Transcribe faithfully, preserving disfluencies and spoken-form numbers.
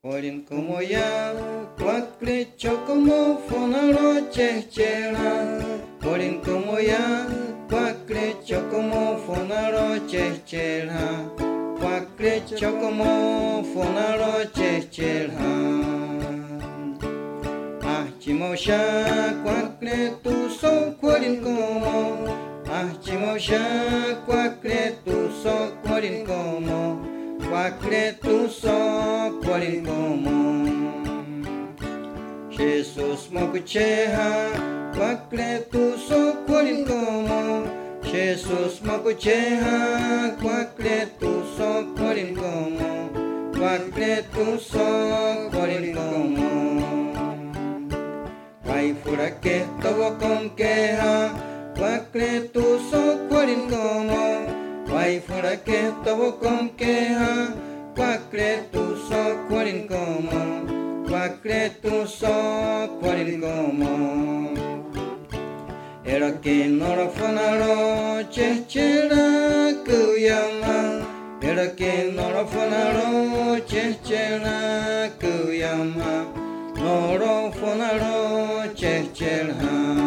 Orin como ya, cuacre chocomo fonaro chechera. Orin como ya, cuacre chocomo fonaro chechera. Cuacre chocomo fonaro chechera. Ah chimosha, cuacre tu so cuarin como. Ah chimosha, cuacre tu so cuarin como. Cuacre tu so cuarin como. Jesus mokucheha, cuacre tu so cuarin como. Jesus mokucheha, cuacre tu so cuarin como. Cuacre tu so cuarin como. Vai fura que tobo con queja, cuacre tu so cuarin como. Vai fura que tobo con queja, cuacre tu so cuarin como. Cuacre tu so cuarin como. Era que no lo fonaro chechera kuyama. Era que no lo fonaro chechera kuyama. No lo fonaro chechera.